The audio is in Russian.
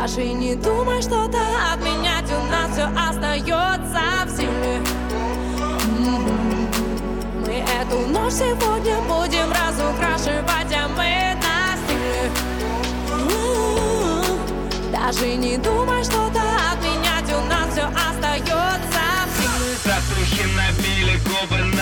Даже не думай что-то отменять, у нас все остается в силе. Мы эту ночь сегодня будем разукрашивать, а мы на стиле. Даже не думай что-то отменять, у нас все остается в силе. Татухи набили губы.